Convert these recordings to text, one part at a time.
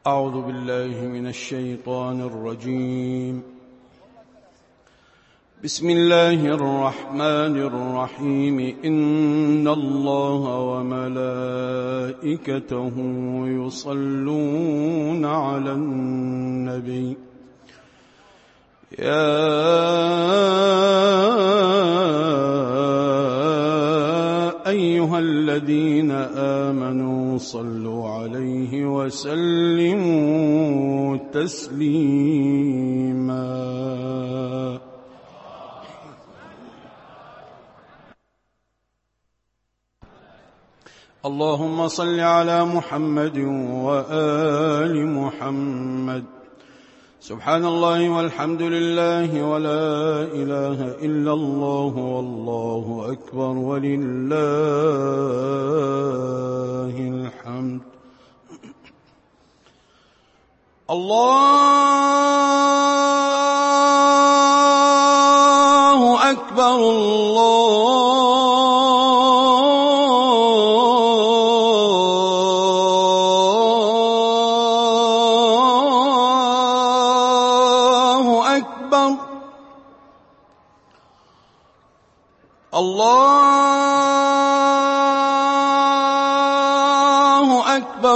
أعوذ بالله من الشيطان الرجيم. بسم الله الرحمن الرحيم. إن الله وملائكته يصلون على النبي يا أيها الذين آمنوا صلوا عليه وسلموا تسليما. اللهم صل على محمد وآل محمد. سبحان الله والحمد لله ولا إله إلا الله والله أكبر ولله الحمد. الله أكبر. الله أكبر.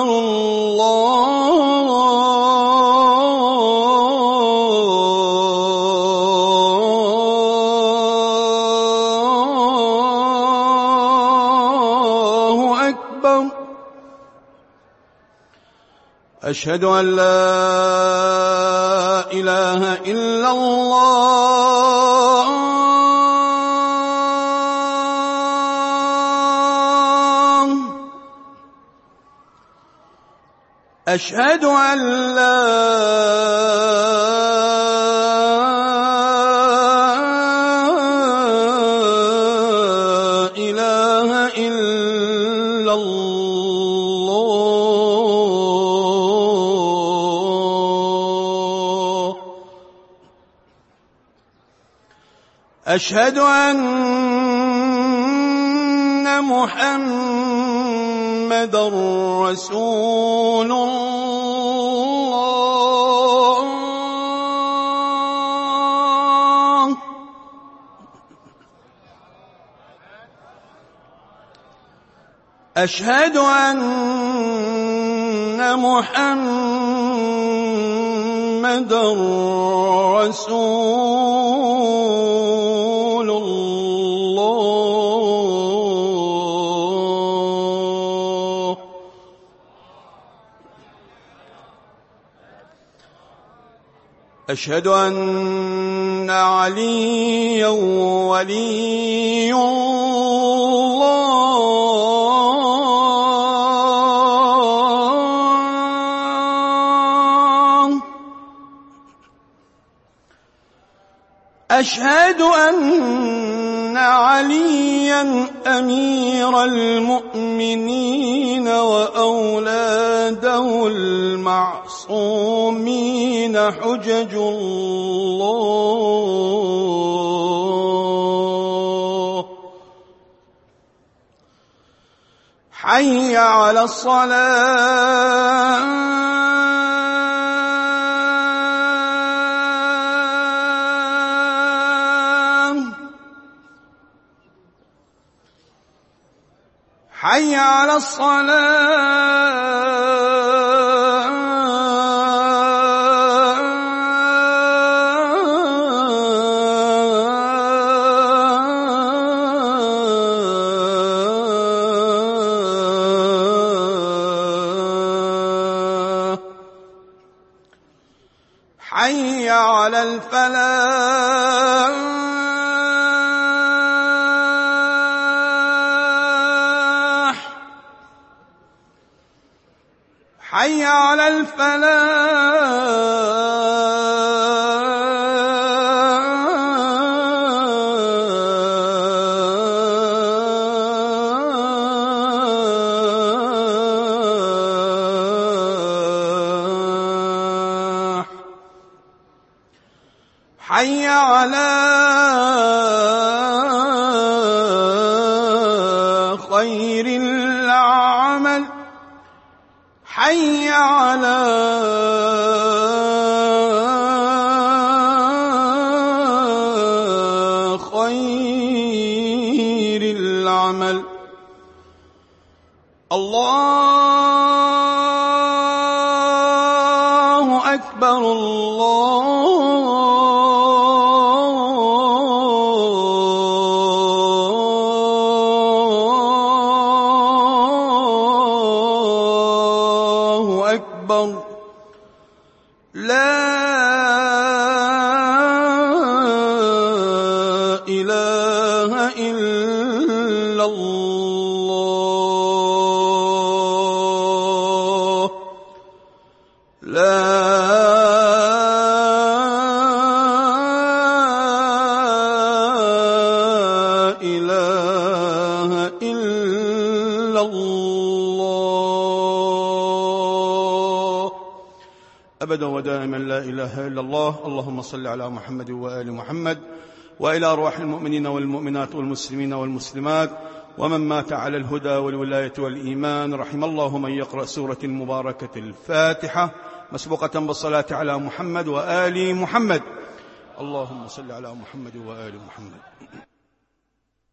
الله أكبر. أشهد أن لا إله إلا الله. أشهد أن لا إله إلا الله. أشهد أن محمد رسول الله. أشهد أن محمد رسول الله. أشهد أن عليا ولي الله. أشهد أن عليا أمير المؤمنين وأولاده المعصومين حجج الله. حي على الصلاة. حي على الصلاة. حي على الفلاح. حي على الفلاح. حي على خير العمل. حي على أكبر الله أكبر لا إله إلا الله لا إله إلا الله أبدا ودائما لا إله إلا الله. اللهم صل على محمد وآل محمد وإلى أرواح المؤمنين والمؤمنات والمسلمين والمسلمات ومن مات على الهدى والولاية والإيمان. رحم الله من يقرأ سورة المباركة الفاتحة مسبوقة بالصلاة على محمد وآل محمد. اللهم صل على محمد وآل محمد.